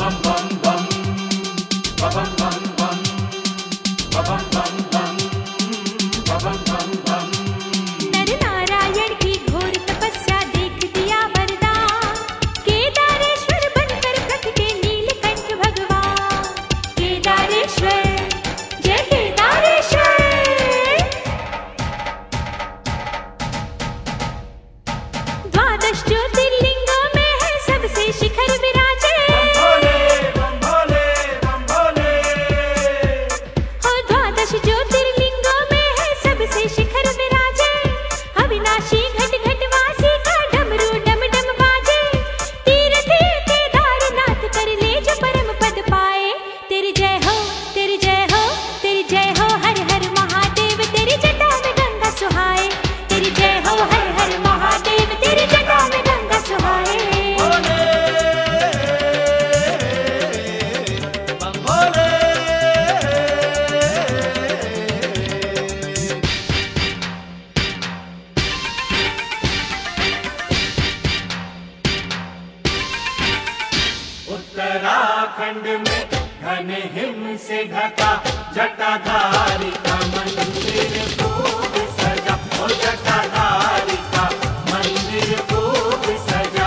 उत्तराखंड में घने हिम से ढका जटाधारी का मंदिर खूब सजा, ओ जटाधारी का मंदिर खूब सजा।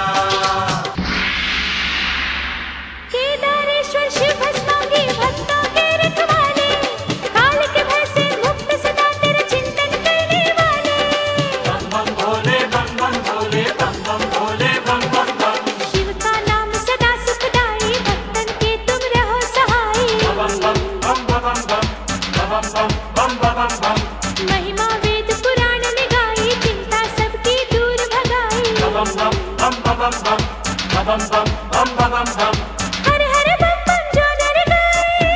केदारेश्वर शिव भस्मांगी भक्तों के रखवाले, काल के भय से मुक्त सदा तेरे चिंतन करने वाले। बम बम भोले बम बम भोले बम बम भोले बम बम बम। शिव का नाम सदा सुखदाई, भक्तन के तुम रहो सहाय। बम बम बम बम बम बम बम बम बम बम। महिमा वेद पुराण ने गाई, चिंता सबकी दूर भगाई। बम बम बम बम बम बम बम बम बम। हर हर बम बम जो नर गाए,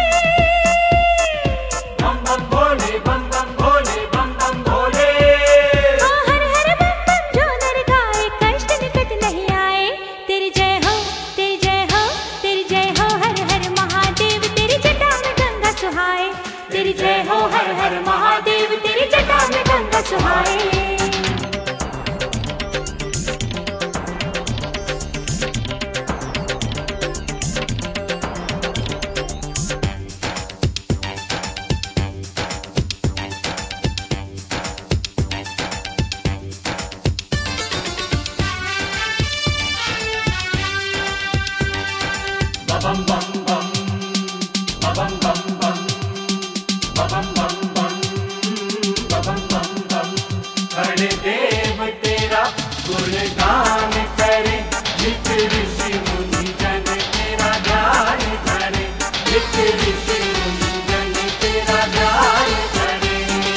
बम बम भोले बम बम भोले बम बम भोले। हाँ हर हर बम बम जो नर गाए, कष्ट निकट नहीं आए। तेरी जय हो तेरी जय हो तेरी जय हो, हर हर महादेव तेरी जटा में गंगा सुहाए। तेरी जय हो हर हर महादेव तेरी जटा में गंगा सुहाए। बम बम बम बम बम बम बम बम बम बम बम बम। बड़े देव तेरा गुणगान करे, नित ऋषि मुनि जन तेरा ध्यान करे। नित ऋषि मुनि जन तेरा ध्यान करे।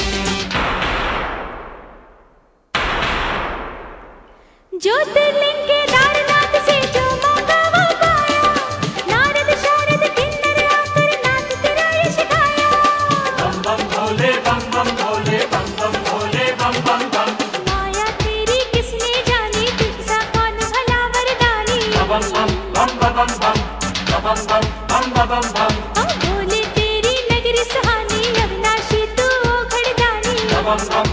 ज्योतिर्लिंग केदारनाथ से जो मांगा वो पाया, नारद शारद किन्नर आकर नाथ तेरा यश गाया। बम बम भोले बम बम भोले बम बम भोले बम बम बम। माया तेरी किसने जानी, तुझसा कौन भला वरदानी। बम बम बम बम बम बम बम बम बम। ओ भोले तेरी नगरी सुहानी, अविनाशी तू ओ घड़दानी। बम बम